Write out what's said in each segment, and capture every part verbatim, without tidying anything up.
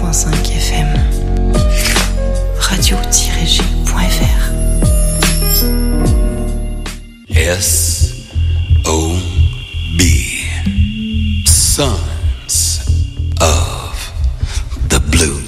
point cinq F M. radio tiret g point f r. S O B Sons of the Blues.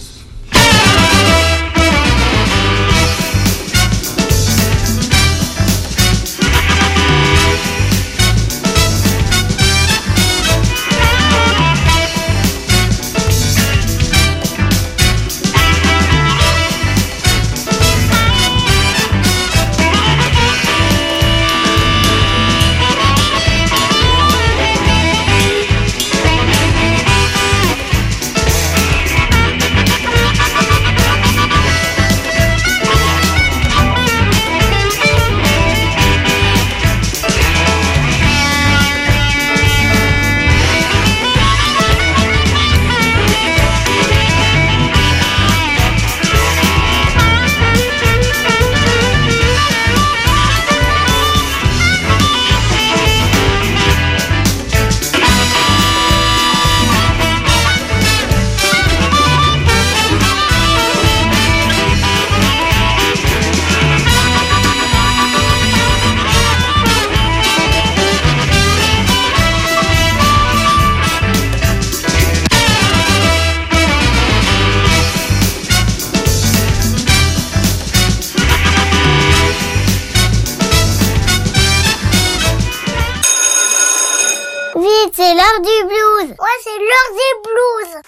C'est l'heure du blues. Ouais, c'est l'heure des blues.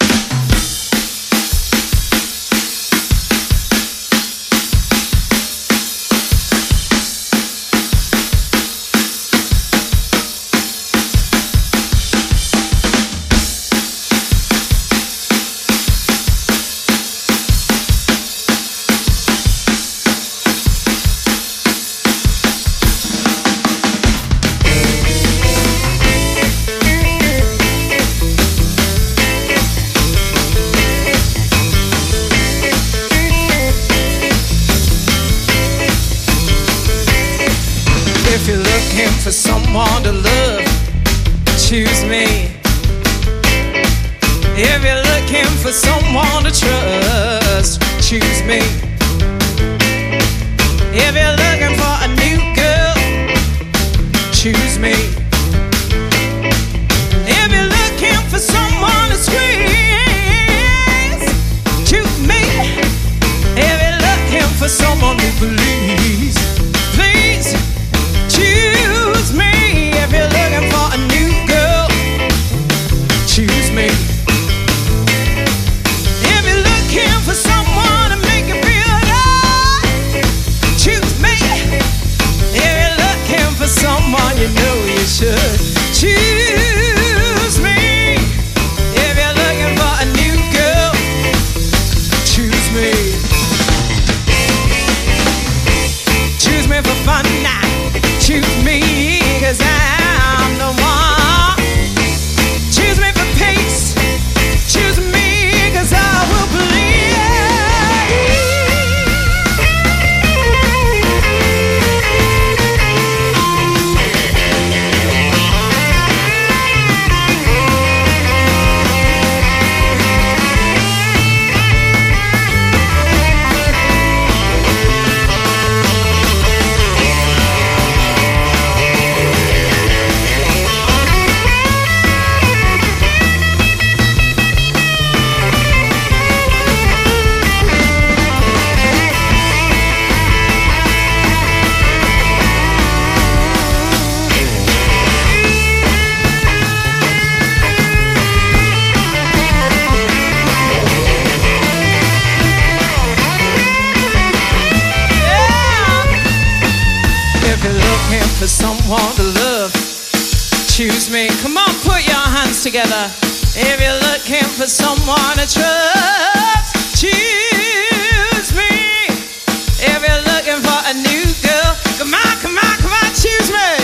If you're looking for someone to love, choose me. If you're looking for someone to trust, choose me. If you're looking for a new girl, choose me. If you're looking for someone to squeeze, choose me. If you're looking for someone who believes, please choose me. If you're looking for a new girl, choose me. If you're looking for someone to make you feel alive, choose me. If you're looking for someone you know you should, choose me. If you're looking for a new girl, choose me. Choose me for fun now. Choose me, cause I'm the one. Choose me for peace. Choose me, cause I will believe. For someone to love, choose me. Come on, put your hands together. If you're looking for someone to trust, choose me. If you're looking for a new girl, come on, come on, come on, choose me.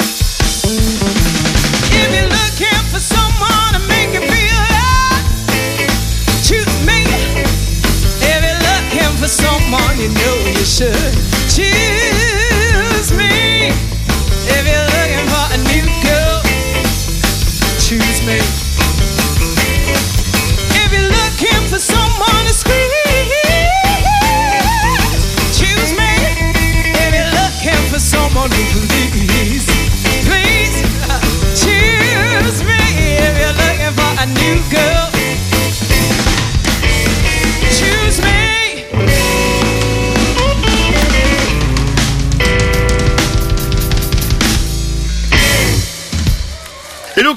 If you're looking for someone to make you feel alive, choose me. If you're looking for someone you know you should, choose me. If you're looking for a new girl, choose me. If you're looking for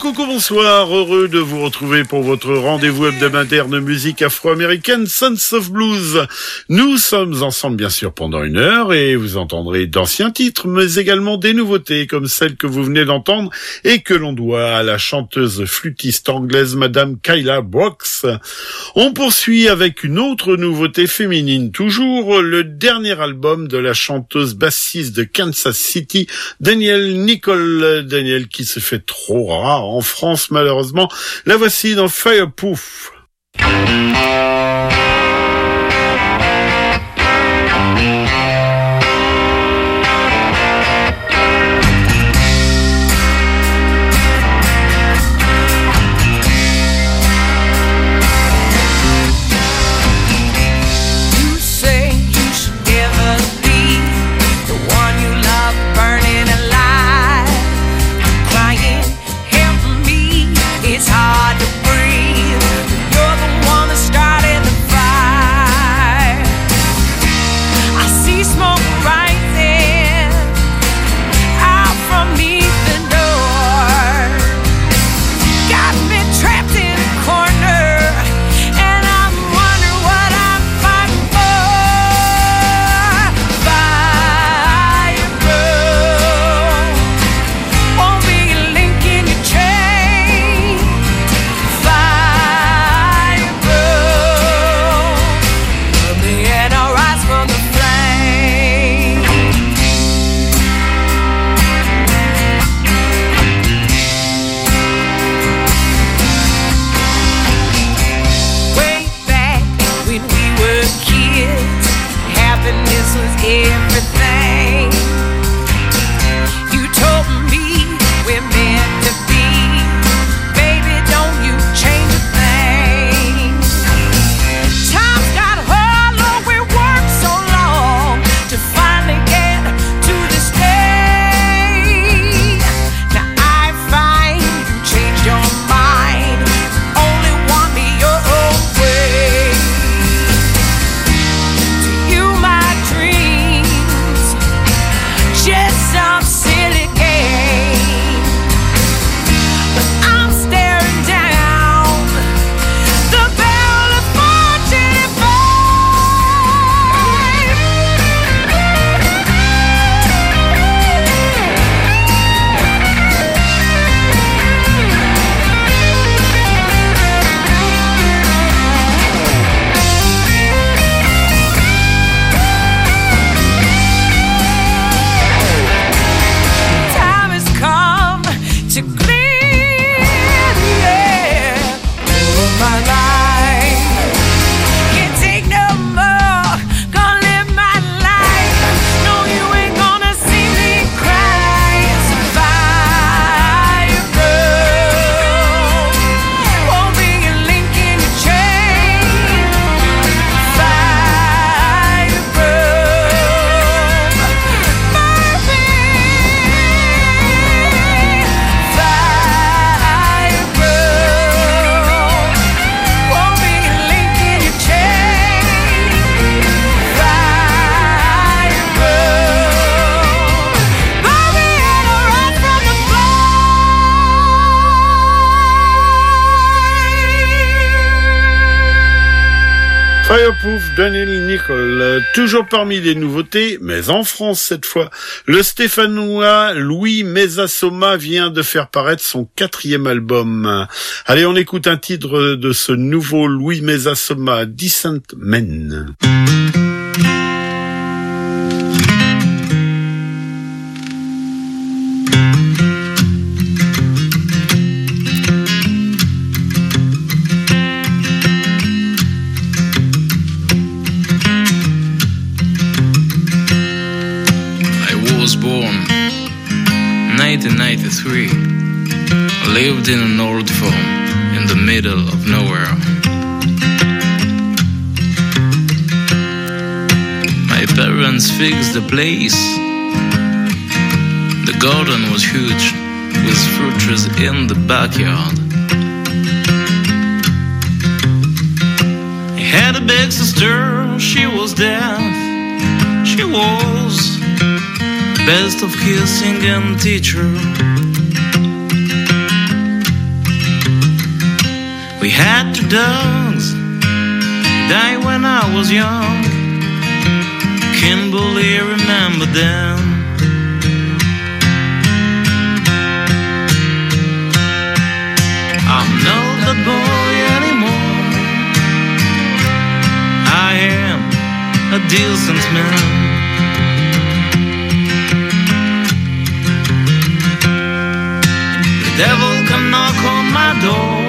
coucou, bonsoir, heureux de vous retrouver pour votre rendez-vous hebdomadaire de musique afro-américaine Sons of Blues. Nous sommes ensemble bien sûr pendant une heure et vous entendrez d'anciens titres mais également des nouveautés comme celle que vous venez d'entendre et que l'on doit à la chanteuse flûtiste anglaise Madame Kyla Brooks. On poursuit avec une autre nouveauté féminine, toujours le dernier album de la chanteuse bassiste de Kansas City, Danielle Nicole. Danielle qui se fait trop rare en France malheureusement. La voici dans Fireproof. Fireproof, Danielle Nicole, toujours parmi les nouveautés, mais en France cette fois. Le Stéphanois Louis Mesasoma vient de faire paraître son quatrième album. Allez, on écoute un titre de ce nouveau Louis Mesasoma, Decent Men. nineteen ninety-three, I lived in an old farm in the middle of nowhere. My parents fixed the place. The garden was huge, with fruit trees in the backyard. I had a big sister, she was deaf. She was best of kissing and teacher. Had two dogs, died when I was young. Can't barely remember them. I'm not that boy anymore. I am a decent man. The devil can knock on my door.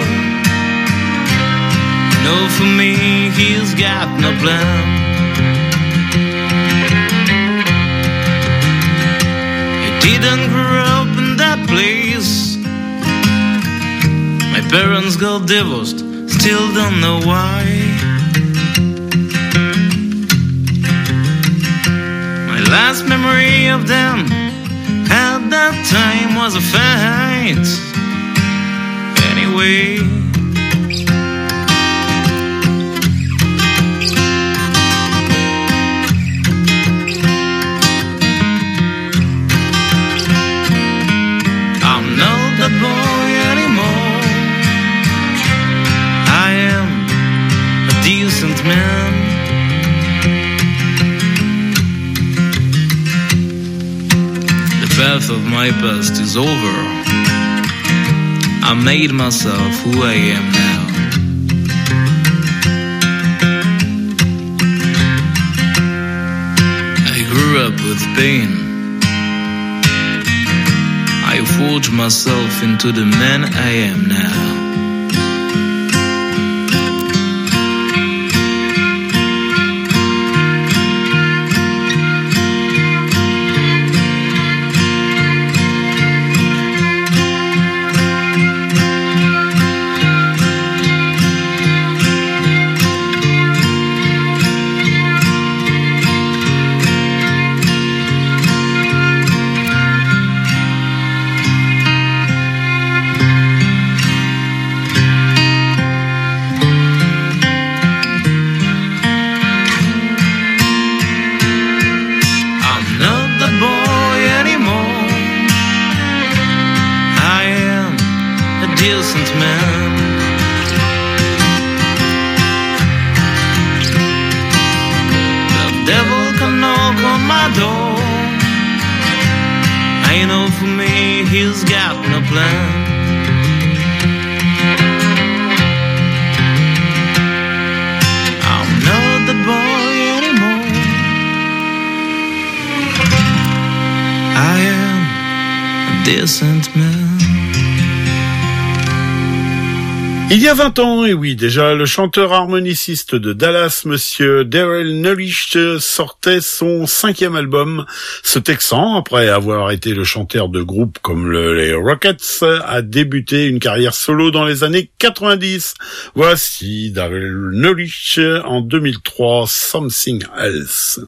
No, for me, he's got no plan. He didn't grow up in that place. My parents got divorced, still don't know why. My last memory of them at that time was a fight. Anyway, I'm not that boy anymore. I am a decent man. The path of my past is over. I made myself who I am now. I grew up with pain. I forged myself into the man I am now. Decent man. The devil can knock on my door. I know for me he's got no plan. I'm not the boy anymore. I am a decent man. Il y a vingt ans, et oui, déjà, le chanteur harmoniciste de Dallas, monsieur Darrell Nulisch, sortait son cinquième album. Ce Texan, après avoir été le chanteur de groupes comme le, les Rockets, a débuté une carrière solo dans les années quatre-vingt-dix. Voici Darrell Nulisch en deux mille trois, Something Else.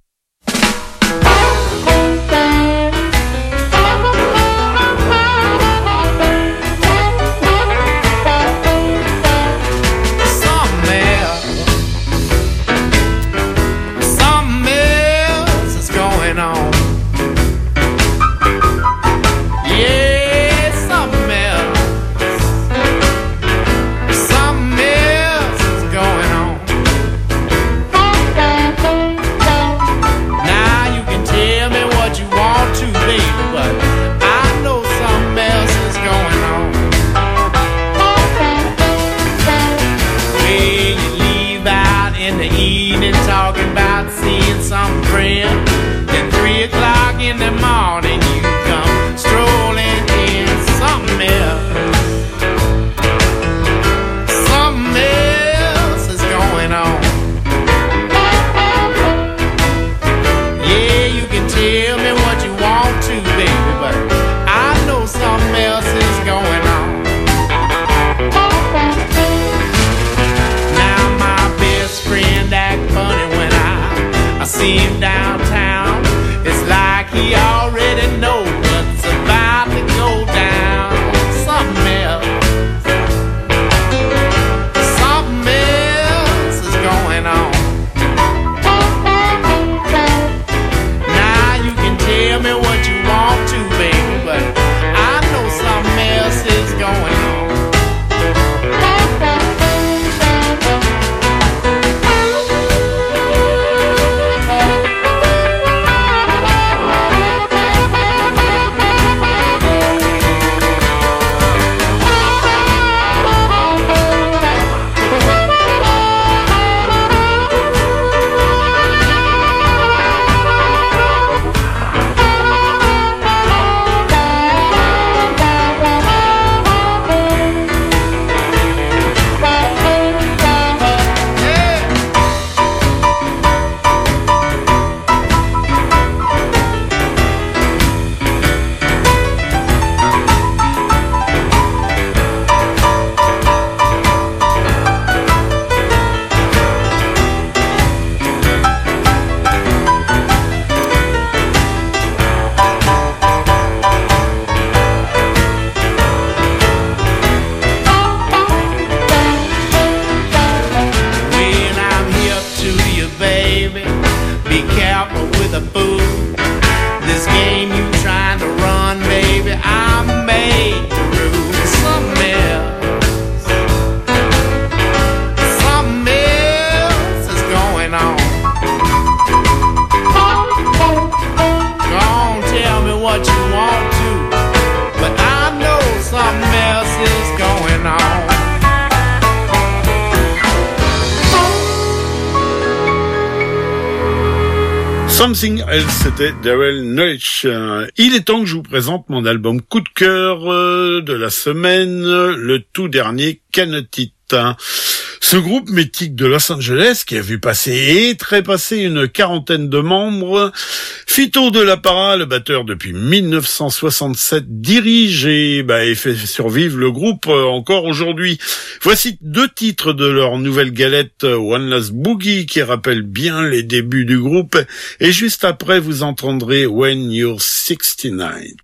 Something Else, c'était Darrell Notch. Il est temps que je vous présente mon album coup de cœur de la semaine, le tout dernier Can It. Ce groupe mythique de Los Angeles, qui a vu passer et trépasser une quarantaine de membres, Fito de la Para, le batteur depuis mille neuf cent soixante-sept, dirige et, bah, et fait survivre le groupe encore aujourd'hui. Voici deux titres de leur nouvelle galette, One Last Boogie, qui rappelle bien les débuts du groupe, et juste après vous entendrez When You're sixty-nine.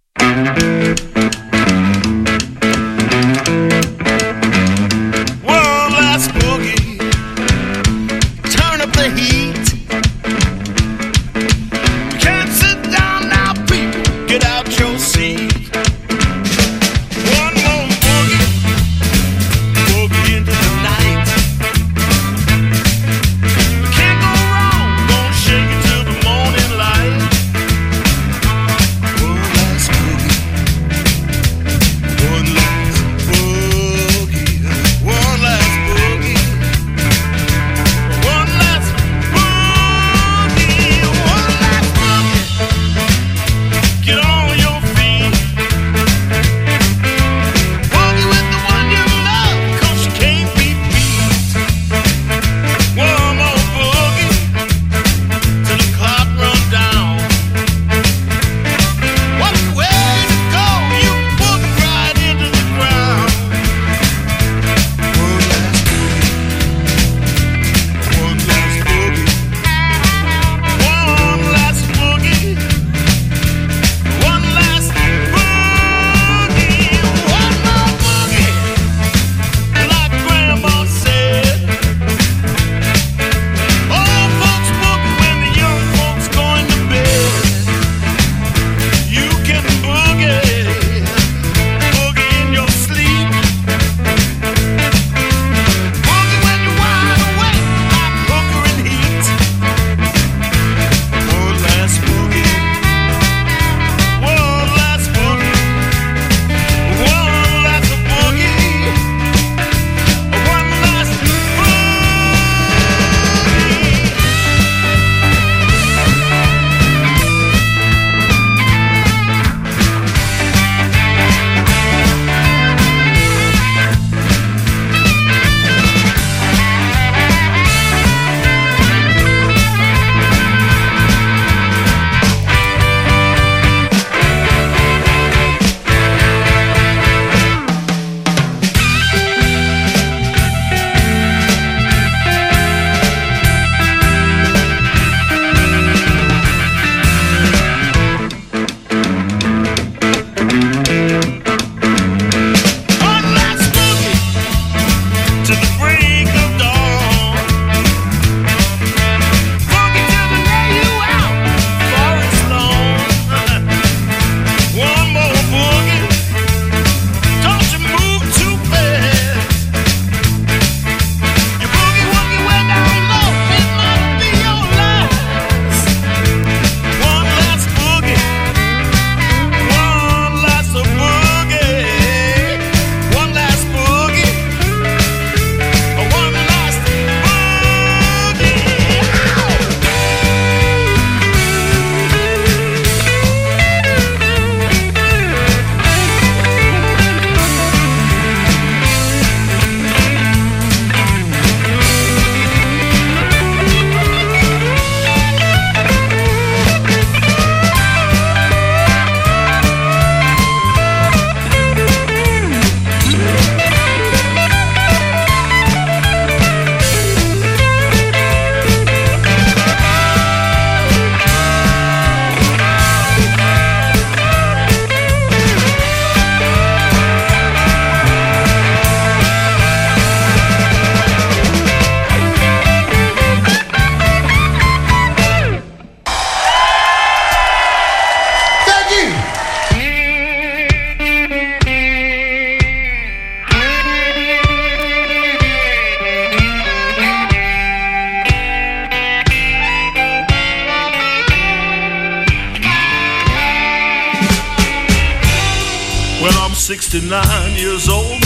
sixty-nine years old,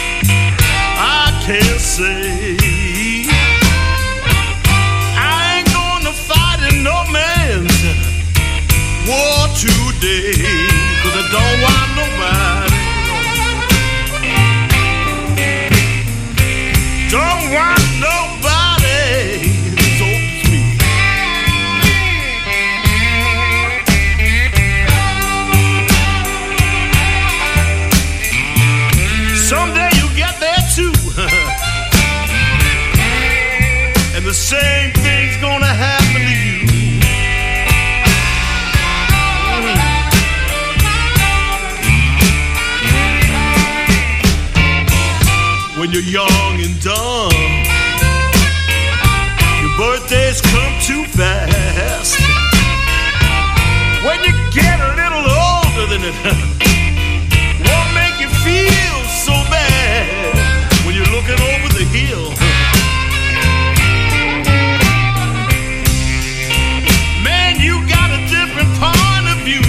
I can't say I ain't gonna fight in no man's you're young and dumb. Your birthdays come too fast. When you get a little older than it won't make you feel so bad when you're looking over the hill. Man, you got a different point of view.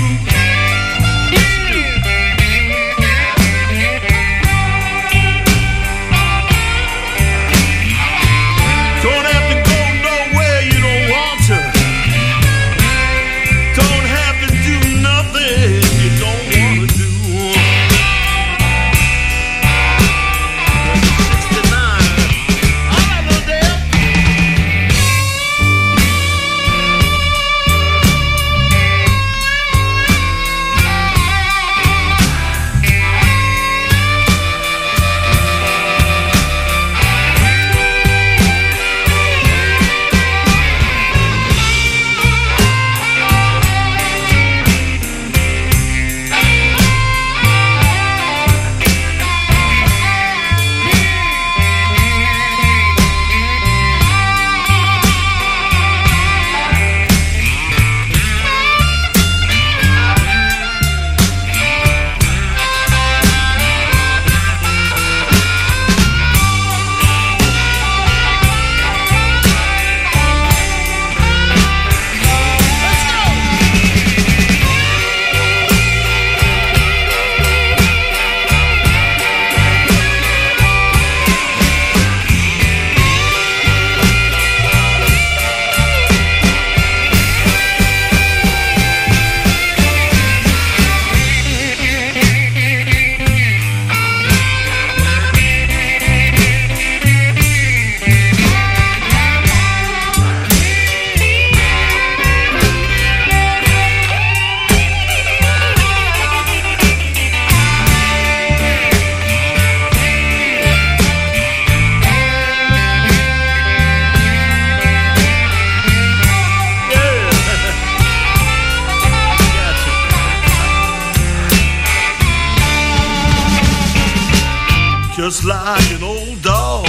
Just like an old dog,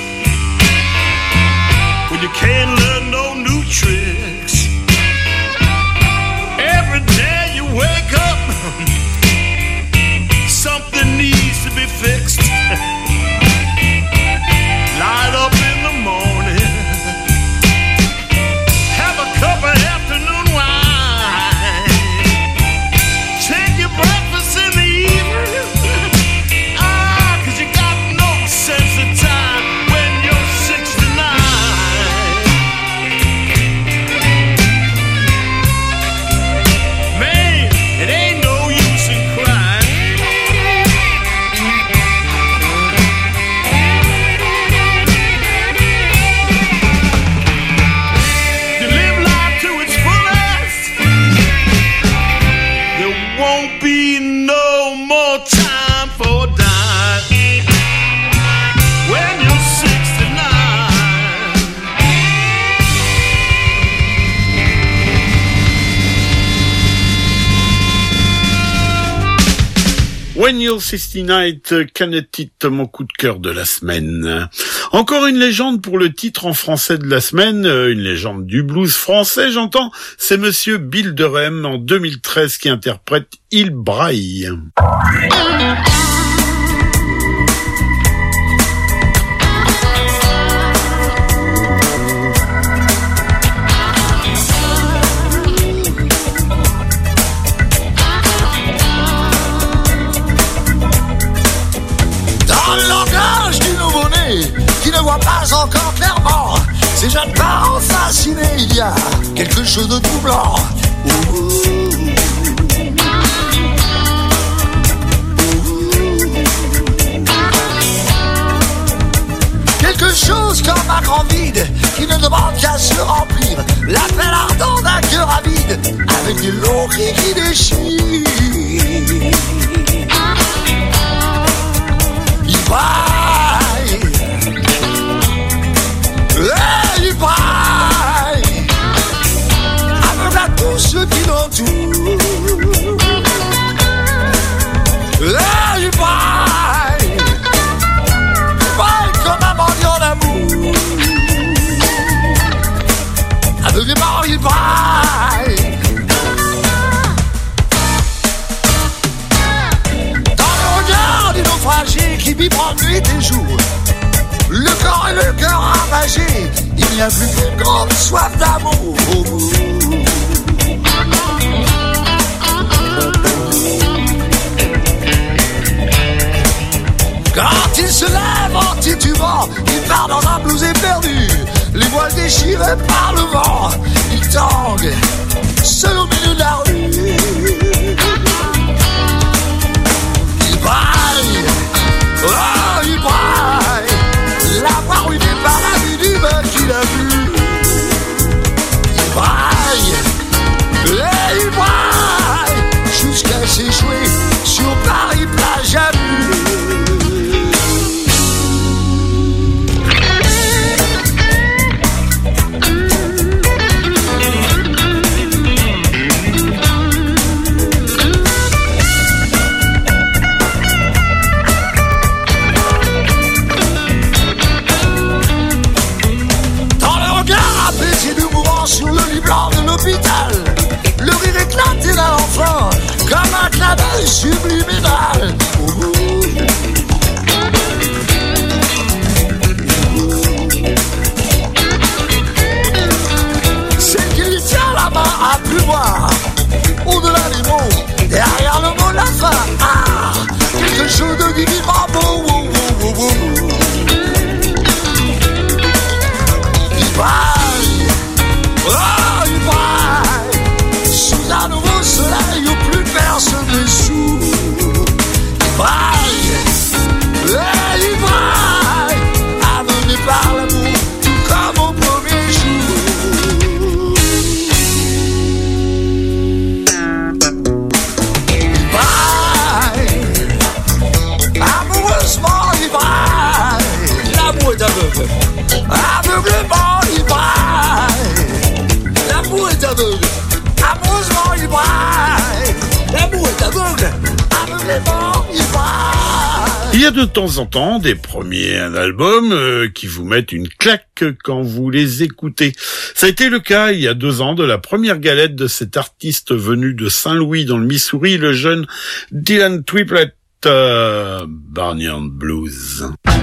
when you can't learn no new tricks. Every day you wake up, something needs to be fixed. Light up in the morning, have a cup of afternoon wine, take your breakfast in the evening. Sense of time when you're sixty-nine. Man, it ain't no use in crying. You live life to its fullest. There won't be no more time for dying. When You're sixty-nine, Canet It, mon coup de cœur de la semaine. Encore une légende pour le titre en français de la semaine, une légende du blues français, j'entends, c'est monsieur Bill Durham en deux mille treize qui interprète Il Braille. Qui ne voit pas encore clairement ces jeunes parents fascinés, il y a quelque chose de troublant. Ouh. Quelque chose comme un grand vide qui ne demande qu'à se remplir. L'appel ardent d'un cœur avide avec des longs cris qui déchirent. Il braille, il braille, aveugle à tous ceux qui l'entourent. Il braille, il braille. n'y a plus qu'une grande soif d'amour. Quand il se lève en titubant, il part dans un blues éperdu. Les voiles déchirées par le vent, il tangue seul au milieu de la rue. Il braille, oh il braille, la voix ruinée par la vue du mec qu'il a vu. Il braille, et il braille, jusqu'à s'échouer sur Paris plage à vue. Sur le lit blanc de l'hôpital, le rire éclaté d'un enfant, comme un clin d'œil subliminal. Oh, oh. C'est qu'il tient la main à plus voir, au-delà des mots, derrière le mot la fin. Ah, quelque chose de divinement beau. Oh, oh, oh, oh. Il va. Oh, il braille sous un nouveau soleil où plus personne ne sous. Il braille, et il braille, amené par l'amour, tout comme au premier jour. Il braille, amoureusement il braille. L'amour est aveugle, aveuglement il braille. L'amour est aveugle, amoureusement il braille. L'amour est aveugle, aveuglément il braille. Il y a de temps en temps des premiers albums euh, qui vous mettent une claque quand vous les écoutez. Ça a été le cas il y a deux ans de la première galette de cet artiste venu de Saint-Louis dans le Missouri, le jeune Dylan Triplett, euh, Barnyard Blues.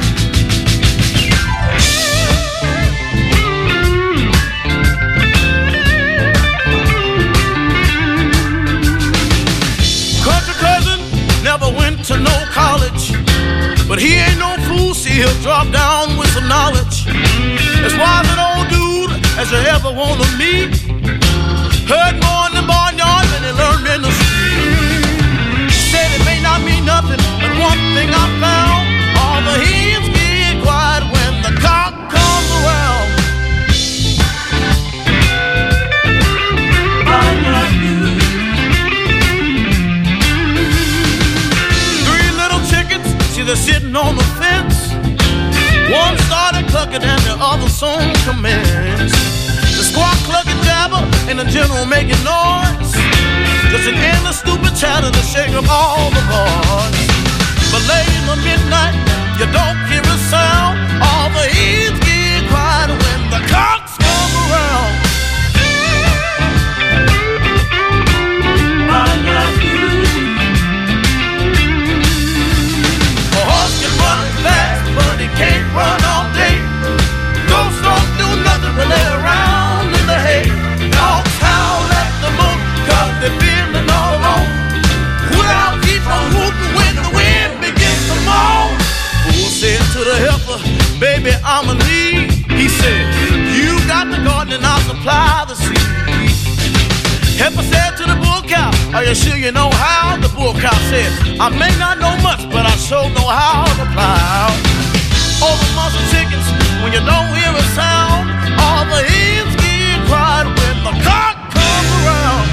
Never went to no college, but he ain't no fool, see he'll drop down with some knowledge. As wise an old dude as you ever wanna meet. Heard more in the barnyard than he learned in the street. Said it may not mean nothing, but one thing I found, all the hens get quiet when the cock comes around. Barnyard Blues. They're sitting on the fence. One started clucking and the other soon commenced. The squawk clucking jabber and the general making noise. Just an endless stupid chatter to shake up all the boys. But late in the midnight, you don't hear a sound. All the hens get quiet when the cocks come around. But he can't run all day. Ghosts don't do nothing when they're around in the hay. Dogs howl at the moon cause they're feeling all alone. Well, keep on hooting when the wind begins to moan. Fool said to the helper, baby, I'm a need. He said, you got the garden and I'll supply the seed. Helper said to the bull cow, are you sure you know how? The bull cow said, I may not know much, but I sure know how to plow. All the muscle chickens, when you don't hear a sound, all the hens get quiet when the cock comes around.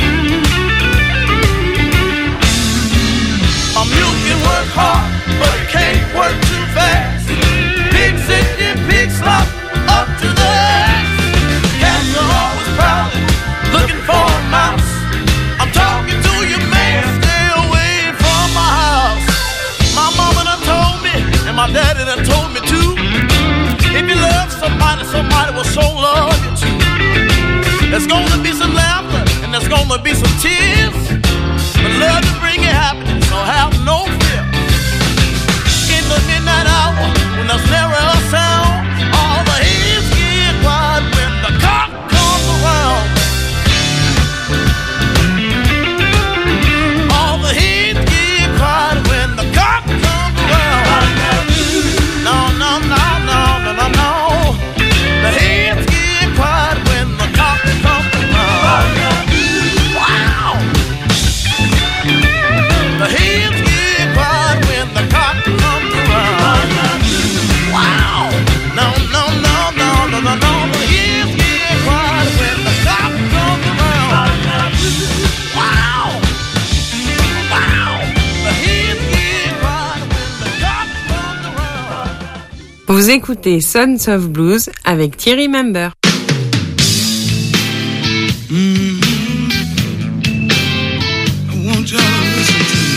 Hard, but my daddy done told me to. If you love somebody, somebody will so love you too. There's gonna be some laughter and there's gonna be some tears, but love will bring you happiness, so have no fear. In the midnight hour, when there's never a sound, all the hands get quiet when the cock comes around. All the hands get quiet when the cock comes around. No, no, no, no, no, no, no. The hands get quiet when the cock comes around. Wow. The hands get quiet when the cock comes around. Wow. No, no, no, no, no, no, no. The hands get quiet when the cock comes around. Wow. Wow. The hands get quiet when the cock comes around. Vous écoutez Sons of Blues avec Thierry Member. Mm-hmm. I want y'all to listen to me.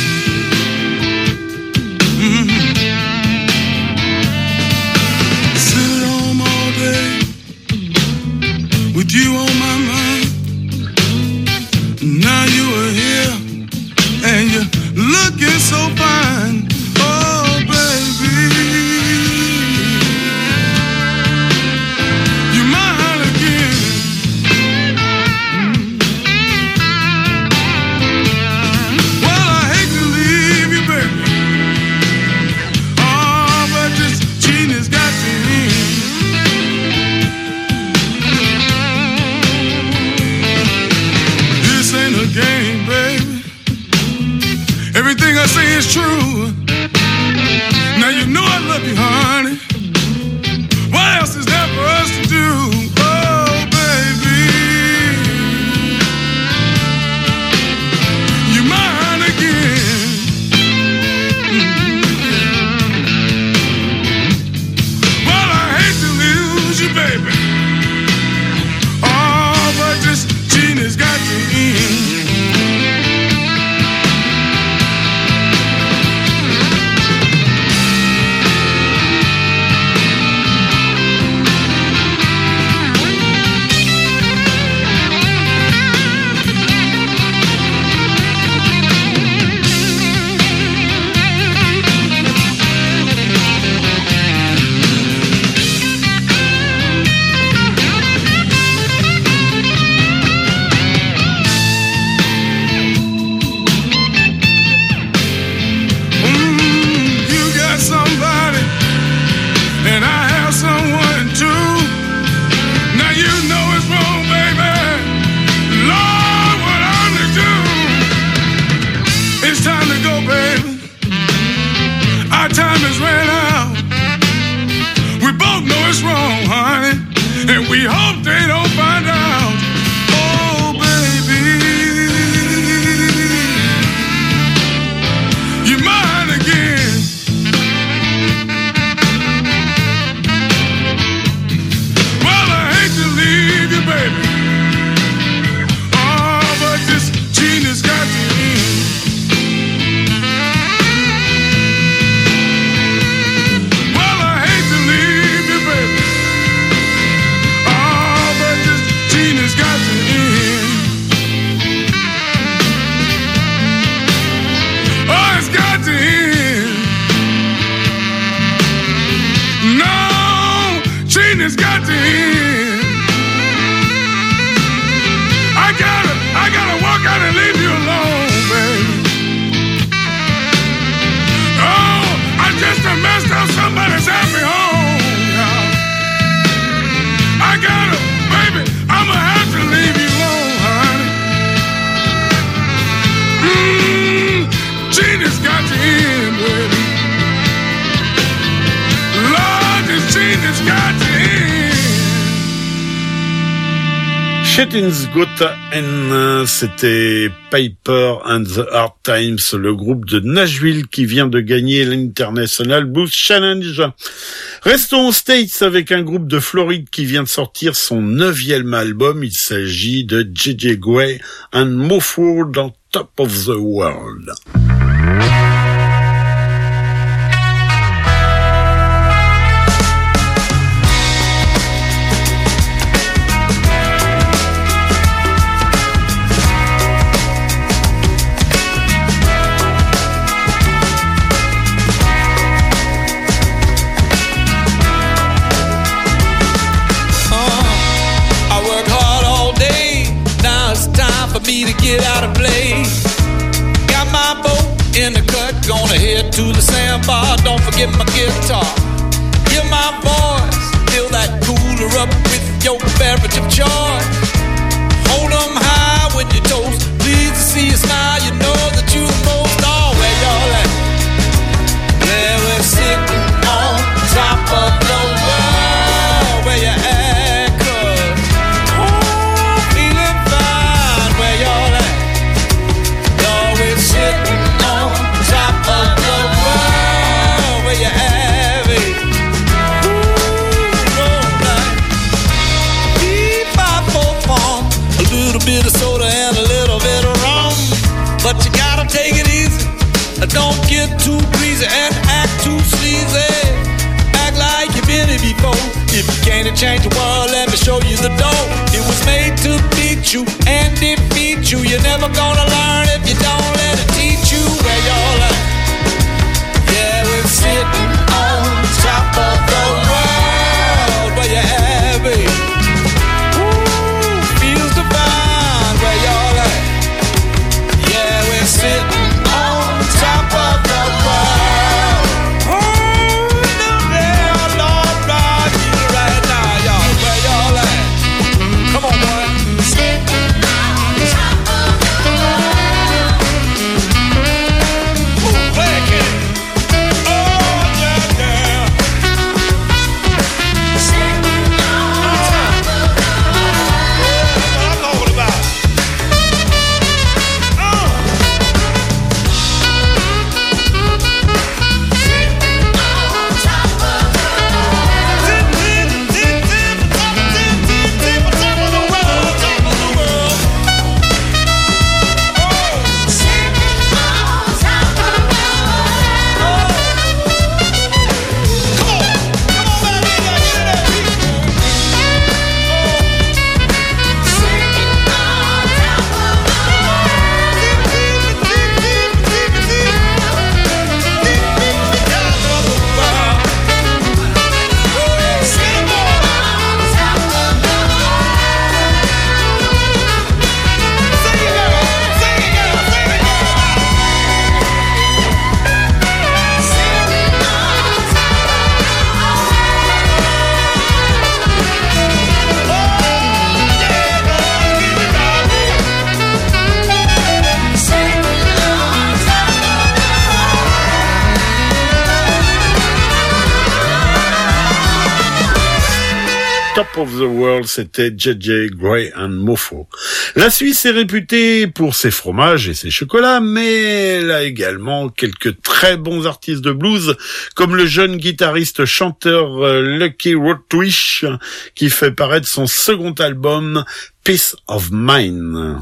Mm-hmm. Sit home all day with you on my mind. Now you are here and you're looking so fine. Oh, baby. You're mine again. Well, I hate to leave you, baby. Oh, but this cheating has got to end. This ain't a game, baby. Everything I say is true. Now you know I love you, honey. What else is there for us to do? Oh, baby. You're mine again. Well, I hate to lose you, baby. Oh, but this cheating has got to end. We hope they don't find out. Oh, baby, you're mine again. Well, I hate to leave you, baby. Oh, but this cheating has got to end. Well, I hate to leave you, baby. Has got to end. Oh, it's got to end. No, cheating has got to end. I gotta, I gotta walk out and leave you alone, baby. Oh, I just done messed up somebody's happy home, y'all. I gotta, baby, I'ma have to leave you alone, honey. Mmm, cheating's got to end, baby. Lord, this cheating's got to end. Cheating's got to end, c'était Piper and the Hard Times, le groupe de Nashville qui vient de gagner l'International Blues Challenge. Restons aux States avec un groupe de Floride qui vient de sortir son neuvième album. Il s'agit de J J Gray and Moford on Top of the World. me to get out and play. Got my boat in the cut, gonna head to the sandbar. Don't forget my guitar. Hear my voice, fill that cooler up with your beverage of choice. Hold 'em high when you toast. Pleased to see you smile, you know that you're the most. Oh, where y'all at? Where we're sitting on top of the world. Where you at? 'Cause oh, feeling fine. Where y'all at? Y'all we're sitting on top of the world. Where you at, baby? Ooh, roll back. Beep, bop, bop, bop. A little bit of soda and a little bit of rum, but you gotta take it easy. Don't get too breezy and act too sleazy. Act like you've been here before. If you can't change the world, let me show you the door. It was made to beat you and defeat you. You're never gonna learn if you don't let it teach you. Where y'all at? Yeah, we're sitting on top of the world. Where you at, baby? Ooh, feels divine. Where y'all at? Yeah, we're sitting on top of the world. Oh, no, there, Lord, right here, right now, y'all. Where y'all at? Come on, boy. Sitting on top of the world. Ooh, play it, kid. Oh, yeah, yeah. Sitting on top of the world. Yeah, that's what I'm talking about. Oh. Top of the World, c'était J J Gray and Mofo. La Suisse est réputée pour ses fromages et ses chocolats, mais elle a également quelques très bons artistes de blues, comme le jeune guitariste chanteur Lucky Rottweiss, qui fait paraître son second album, Peace of Mind.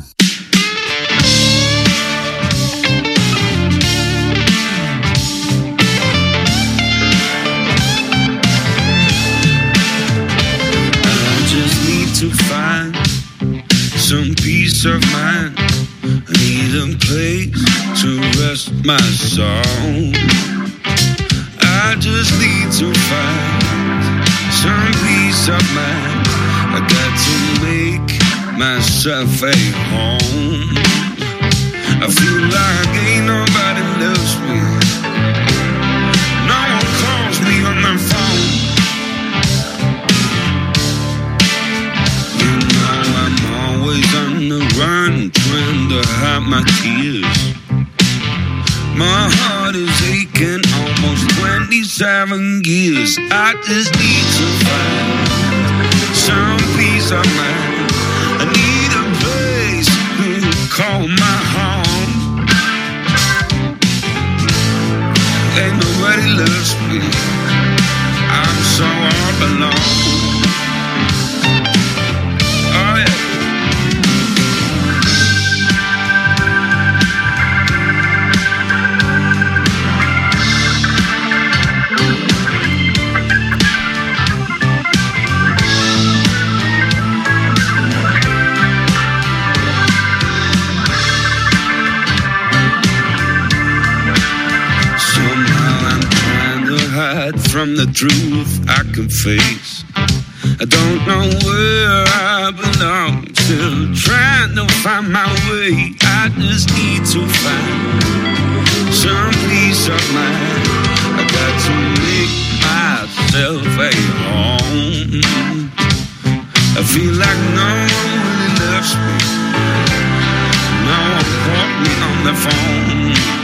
To find some peace of mind, I need a place to rest my soul. I just need to find some peace of mind. I got to make myself a home. I feel like ain't nobody loves me. No one calls me on my phone. Always on the run, trying to hide my tears. My heart is aching almost twenty-seven years. I just need to find some peace of mind. I need a place to call my home. Ain't nobody loves me. I'm so all alone. Oh yeah. From the truth I can face, I don't know where I belong, still trying to find my way. I just need to find some peace of mind. I got to make myself at home. I feel like no one really loves me. No one caught me on the phone.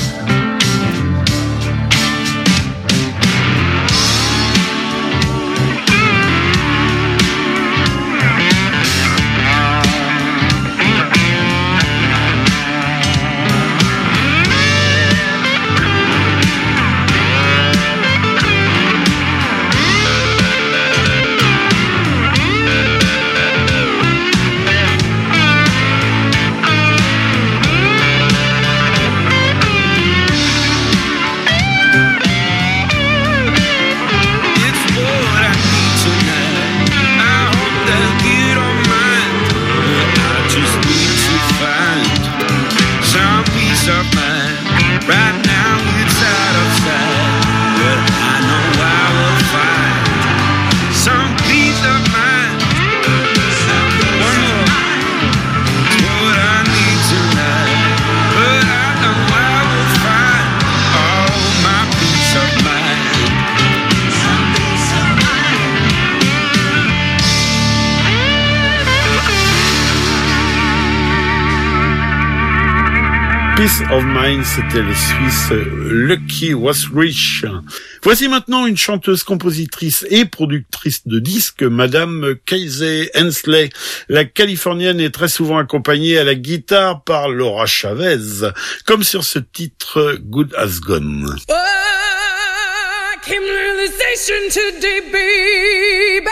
Peace of Mind, c'était le Suisse Lucky Was Rich. Voici maintenant une chanteuse, compositrice et productrice de disques, Madame Casey Hensley. La Californienne est très souvent accompagnée à la guitare par Laura Chavez, comme sur ce titre Good As Gone. Oh, I came to realization today, baby.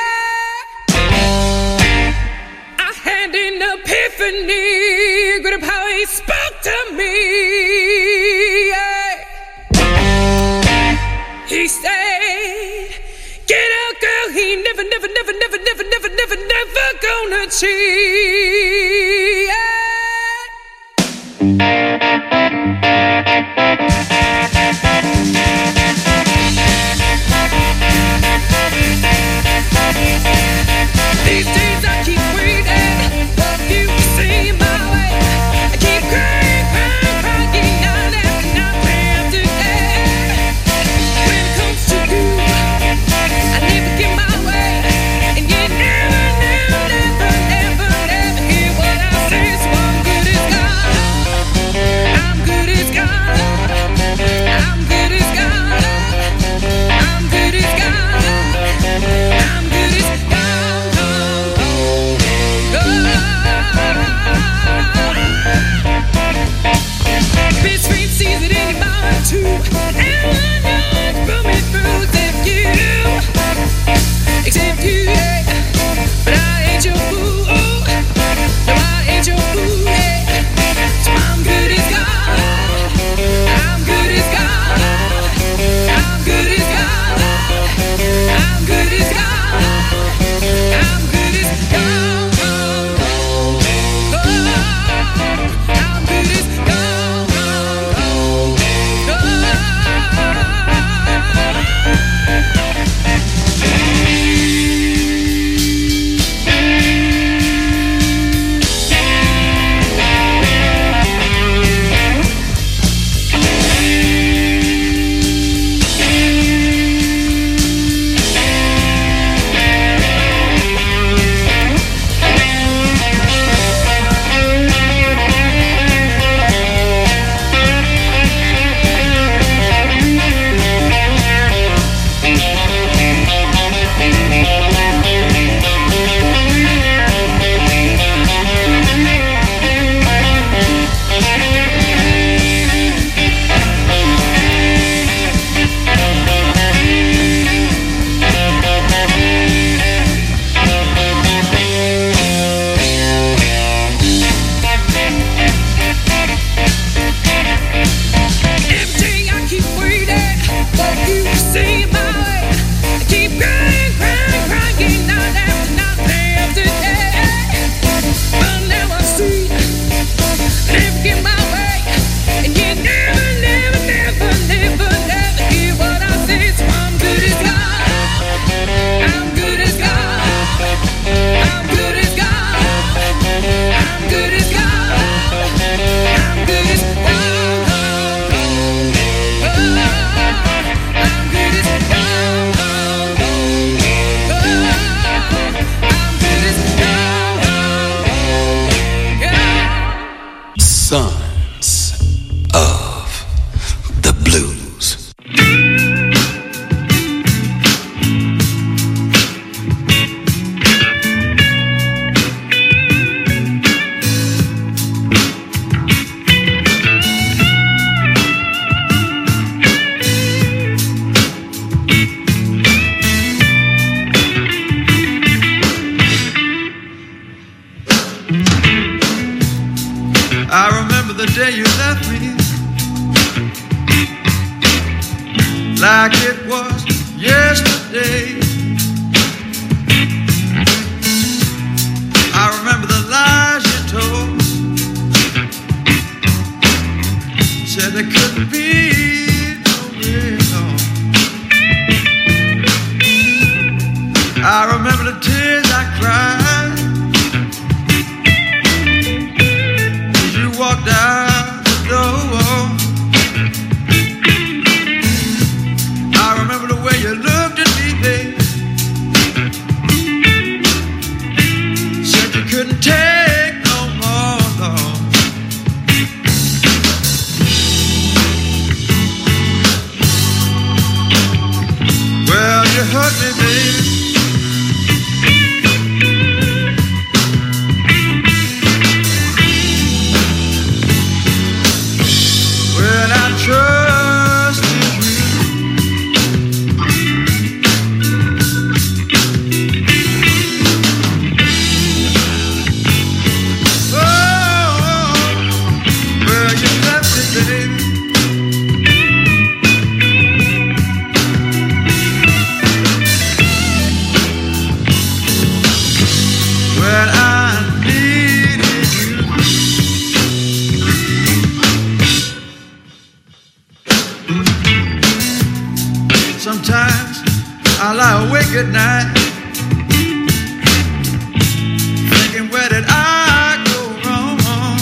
I had an epiphany, good of how he spoke to me. Yeah. He said, get out, girl, he ain't never, never, never, never, never, never, never, never gonna cheat. Yeah. These days I keep waiting for you to see my way. I keep crying, crying, crying night after night, day after day. When it comes to you, I never get my way, and you never, never, never, never, never hear what hurt me, baby. When I trusted you, oh, well, you left me, baby. When I needed you, sometimes I lie awake at night thinking, where did I go wrong?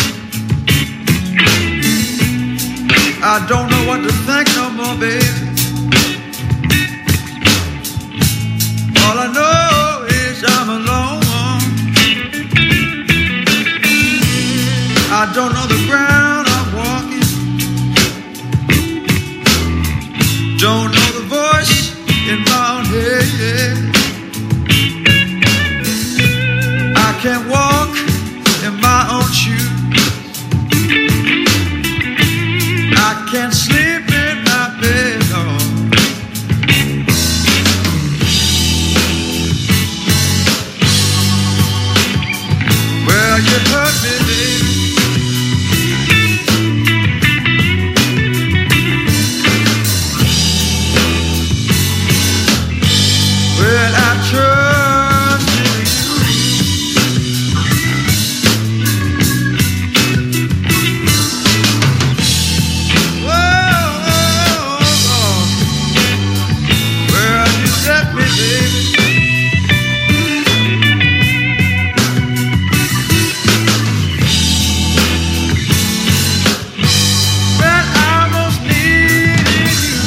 I don't know what to think no more, baby. All I know is I'm alone. I don't know the ground I'm walking, don't know the voice in my own head. I can't walk in my own shoes, I can't sleep in my bed, no. Well, you hurt me, baby. When I trusted you, whoa, whoa, whoa. Well, you left me, baby. When I most needed you.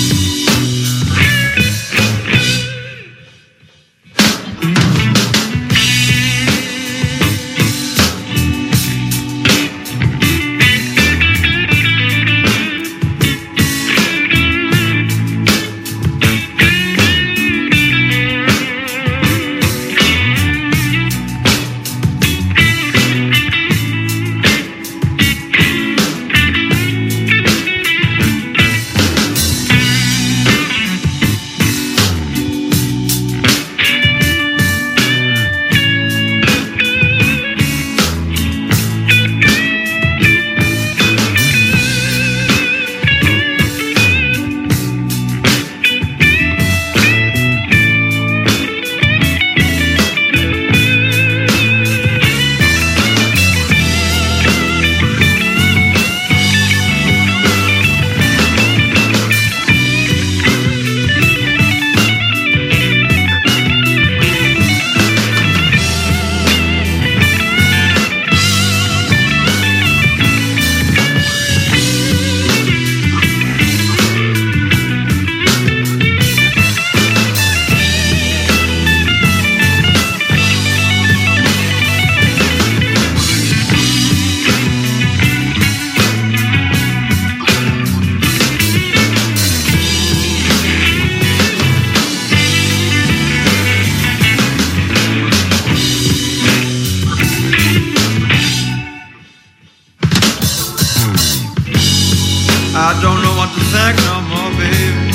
I don't know what to think no more, baby.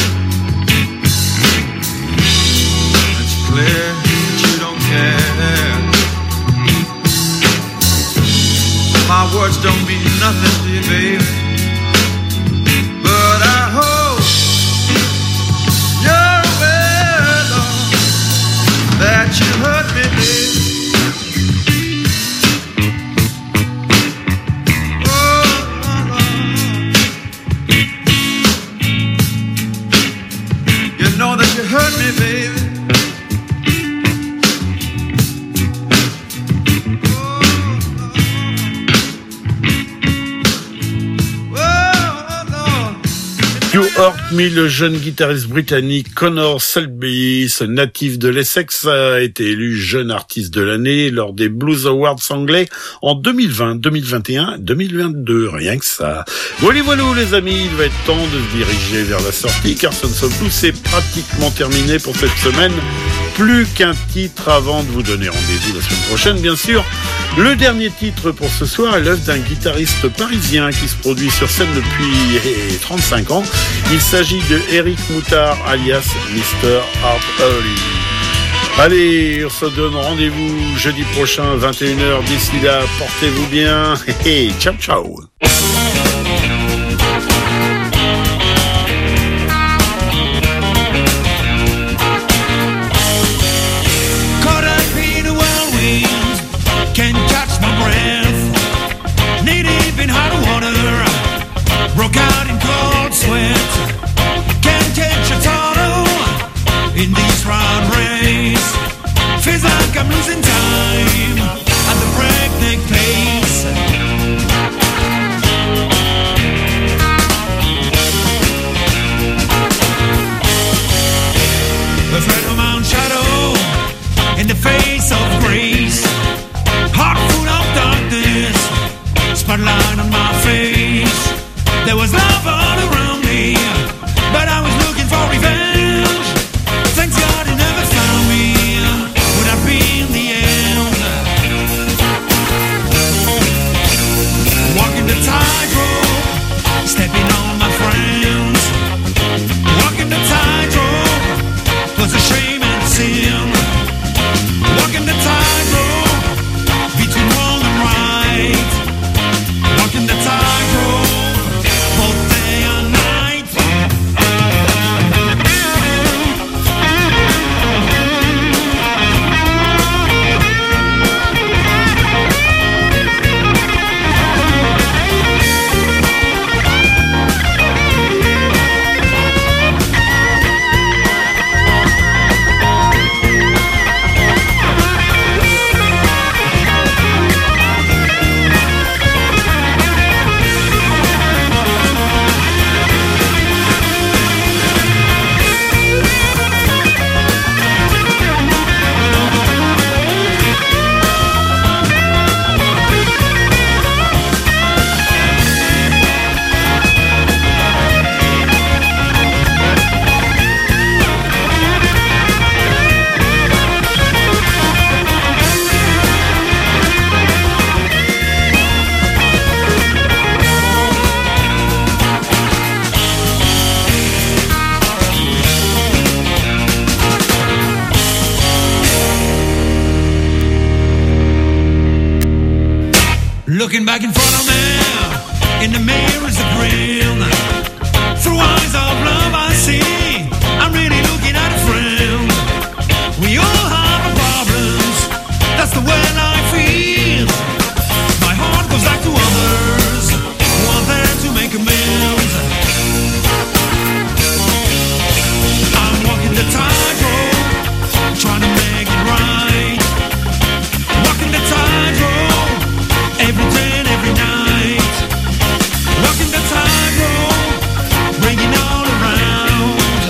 It's clear that you don't care. My words don't mean nothing to you, baby. But I hope you're aware, Lord, that you hurt me, baby. Know that you hurt me, baby. You Hurt mai, le jeune guitariste britannique Connor Selby, ce natif de l'Essex, a été élu jeune artiste de l'année lors des Blues Awards anglais en deux mille vingt, deux mille vingt et un, deux mille vingt-deux. Rien que ça. Voilà, voilà les amis, il va être temps de se diriger vers la sortie car Sons of Blues c'est pratiquement terminé pour cette semaine. Plus qu'un titre avant de vous donner rendez-vous la semaine prochaine, bien sûr. Le dernier titre pour ce soir est l'œuvre d'un guitariste parisien qui se produit sur scène depuis trente-cinq ans. Il s'agit de Eric Moutard, alias mister Art Early. Allez, on se donne rendez-vous jeudi prochain, vingt et une heures. D'ici là, portez-vous bien. Et ciao, ciao. Can't catch my breath, knee deep in hot water, broke out in cold sweat, can't catch a turtle in this round race, feels like I'm losing time at the breakneck pace. A threat of Mount Shadow in the face of grace. Heart full of darkness, spotlight on my face. There was love all around me, but I was looking for revenge. Thanks God he never found me. Would have been the end. Walking the tightrope, stepping on my friends. Walking the tightrope was a shame and a sin. Walking the tightrope between wrong and right, walking the tightrope both day and night. Looking back in front of me, in the mirror is a grin. Through eyes of love I see, I'm really looking at a friend. We all have our problems, that's the way life feels. My heart goes back to others who are there to make amends. I'm walking the tightrope, trying to make it right. Walking the tightrope every day and every night. Walking the tightrope, bringing all around.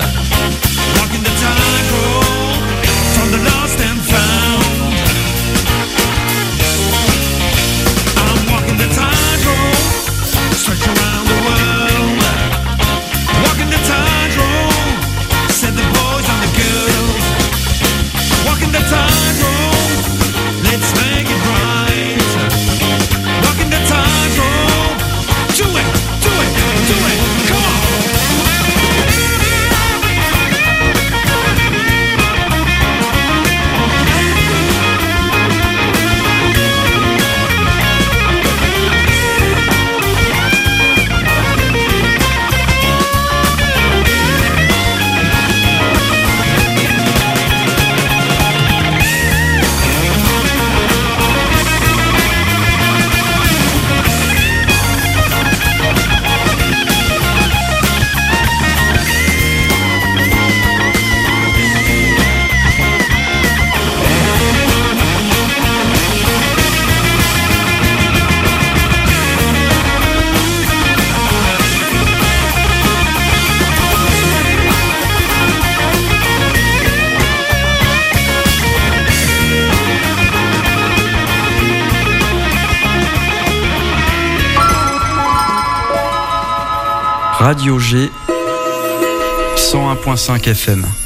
Radio G cent un virgule cinq F M.